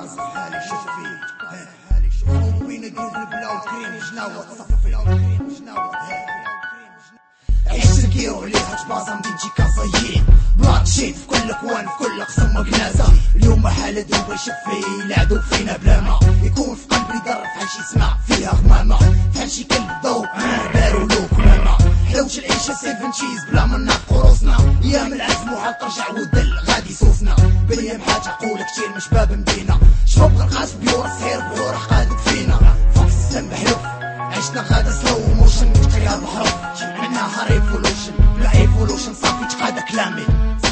كازا حالي شوف فيه وين قلوب البلا وكريم جناوة تصفي عيش الكيرو عليها تبازا مدينتي كازايين بلاك شيت في كل اكوان في كل اقسام مقنازة اليوم حالة دروب يشفي العدو فينا بلا ما يكون في قلبي ضرب فحال شي سماع فيها غمامة فحال شي كلب ضوء بارو لو كمامة حلوش العيشة سيفن شيز بلا ما نعقو روسنا ايام العزم وحال ترجع ودل غادي سوسنا بالايام حاجة عقولة كتير مش باب مدينة شباب غرقاش بيور السحير بيور قادت فينا فوق السلام بحلوف عشنا غادا سلو موشن تقيا بحرف معناها ريفولوشن بلا ايفولوشن صافي تقادا كلامي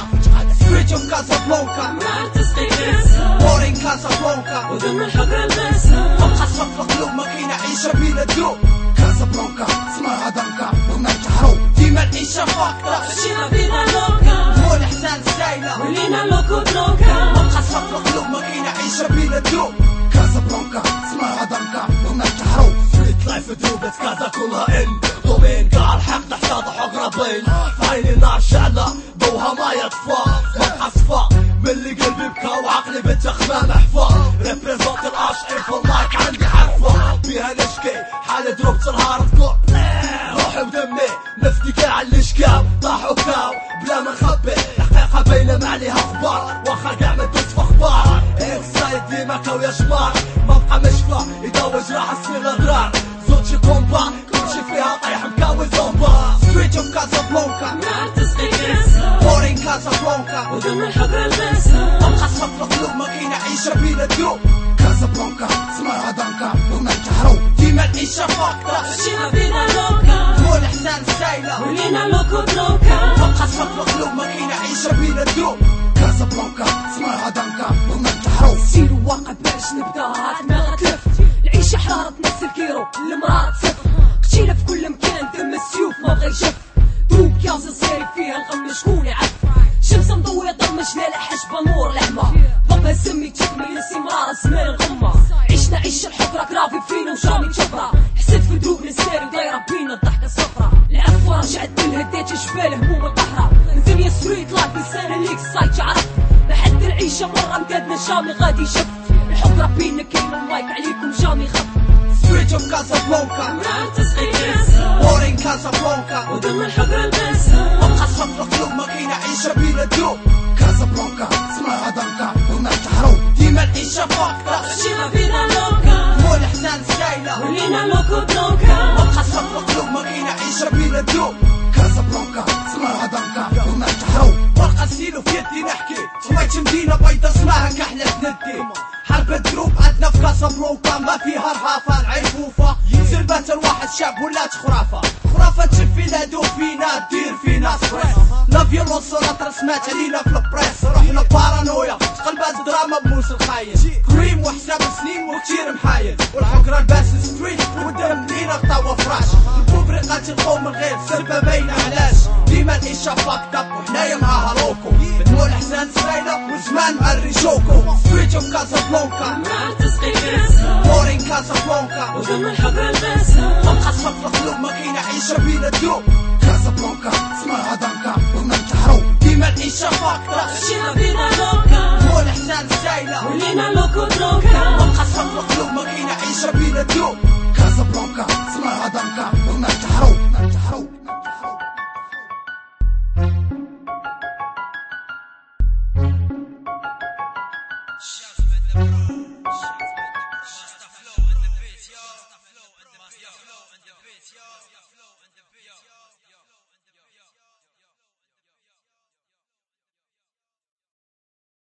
Street of Casablanca نار تسقي كاسها Pouring Casablanca ودم الحقرة لباسها أبقى صف القلوب ماكينة عيشة بلا دروب كازابلانكا اسمها دانكا بغنا نتحرو ديما العيشة فاقدة مشينا بينا لوكا مول حسان السايلة ولينا لوكو بلوكا أبقى صف القلوب ماكينة عيشة بلا دروب كازابلانكا اسمها دانكا بغنا نتحرو ستريت لايف دروبة كازا كلها ان دومين قاع الحق تحتاض حقربين في عيني النار شعلة ضوها ما يطفى مبقى صفا من اللي قلبي بكى وعقلي بالتخمام احفا ريبريزونت الاش اي في المايك عندي حرفة بيها نشكي حالة دروب تنهار تقول روحي ودمي نفدي كاع اللي شكاو طاحوا كاو بلا ما نخبي الحقيقة باينة ما عليها اخبار واخا كاع ما تدوس في اخبار اكسايد ديما كاو يا شمار مبقى مشفى يدوج راح الصغير ضرار زوجي كومبا كلشي فيها طيح مكاوي زومبا Street of Casablanca نار تسقي كاسها Pouring Casablanca ودم الحقرة لباسها أبقى صف القلوب ماكينة عيشة بلا دروب كازابلانكا اسمها دانكا بغنا نتحرو ديما العيشة فاقدة مشينا بينا لوكا مول حسان السايلة ولينا لوكو بلوكا أبقى صف القلوب ماكينة عيشة بلا دروب كازابلانكا اسمها دانكا بغنا نتحرو سيروا واقع باش نبدا هاد ما غتلف العيشة حرارة نفس الكيرو المرارة تصف قتيلة في كل مكان دم السيوف ما بغا يشف دوب كازا صاير فيها الغم شكون يعرف شمس مضوية ضرمة جلالة حجبة نور العمى ضبها سمي تكمل الاستمرار زمان الغمة عشنا عيش الحفرة كرافي فينا وشامي تشفرة حسيت في دروب نساري ودايرة بينا الضحكة صفرة العفو رجعت من هديت جبال هموم القهرة من دنيا ستريت لايف لسان ليك السايت تعرف بحد العيشة مرة مدادنا شامي غادي يشف الحفرة بينا كاين المايك عليكم شامي خف Street of Casablanca نار تسقي كاسها Pouring Casablanca ودم الحقرة لباسها أبقى صف القلوب ماكينة عيشة بلا دروب كازابلانكا اسمها دانكا بغنا نتحرو ديما العيشة فاقدة مشينا بينا لوكا مول حسان السايلة ولينا لوكو بلوكا أبقى صف القلوب ماكينة عيشة بلا دروب كازابلانكا اسمها دانكا بغنا نتحرو ورقة ستيلو في يدي نحكي سويت مدينة بيضة اسمها كحلة ندي حرب الدروب عندنا في كاسابلانكا ما فيها رهافة العيفوفة سلبات الواحد شاب ولات خرافة خرافة تشف فينا دو فينا دير فينا ستريس لا فيولونس ولا ترسمات علينا في البريس روحنا بارانويا تقلبات دراما بموس الخاين كريم وحساب سنين وكتير محايل والحكرة الباس ستريت والدم لينا قطع وفراش الكوبري قاتل القوم من غير سلبة باينة علاش ديما العيشة فاكت وحنايا معاها روكو بتمول حسان سلايلة وزمان مع الريشوكو ستريت اوف كازابلانكا نار تسقي كاسها بورينج كازابلانكا ودم الحقرة لباسها أبقى صف القلوب ماكينة عيشة بلا دروب كازابلانكا اسمها دانكا بغنا نتحرو ديما العيشة فاقدة مشينا بينا لوكا مول حسان السايلة ولينا لوكو بلوكا أبقى صف القلوب ماكينة عيشة بلا دروب كازابلانكا اسمها دانكا بغنا نتحرو Flow in the beat, yo.